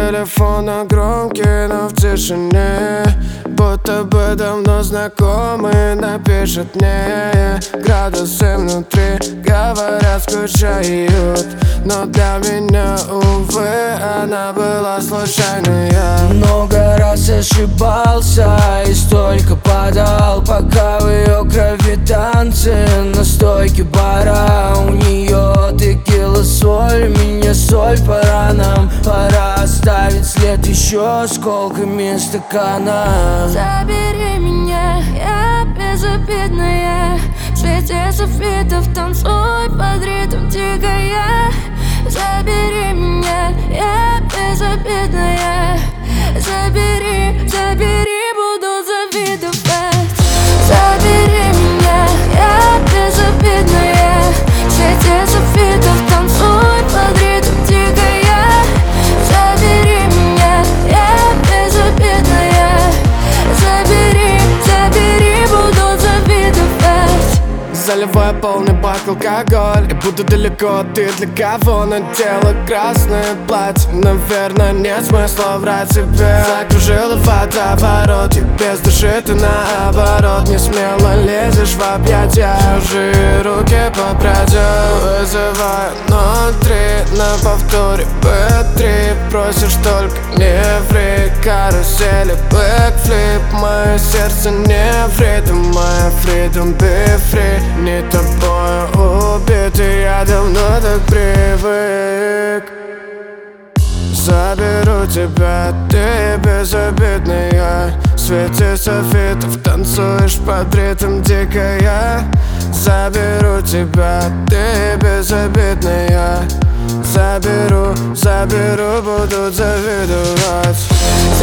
телефон на громкий, но в тишине, будто бы давно знакомый напишет мне. Градусы внутри, говорят, скучают, но для меня, увы, она была случайной. Много раз ошибался и столько падал, пока в ее крови танцы на стойке бара. У нее текила, соль, меня соль по ранам. Пора оставить след еще осколками стакана. Забери меня, я безобидная, в свете софитов танцуй под ритм тихая. Забери меня, я безобидная, забери, забери, буду завидовать. Забери меня, я безобидная, в свете софитов танцуй под ритм тихая. Забери меня, я безобидная, забери, забери, буду завидовать. Заливаю полный бак алкоголь и буду далеко, ты для кого надела красное платье? Наверное, нет смысла врать себе. Закружила водоворот, и без души ты наоборот не смело лезешь в объятия, чужие руки по прядям вызываю внутри, на повторе B3. Просишь только не ври, карусели, бэкфлип. Мое сердце не в ритм, моя freedom be free. Не тобой убитый, я давно так привык. Заберу тебя, ты безобидная, в свете софитов танцуешь под ритм дикая. Заберу тебя, ты безобидная, заберу, заберу, буду завидовать.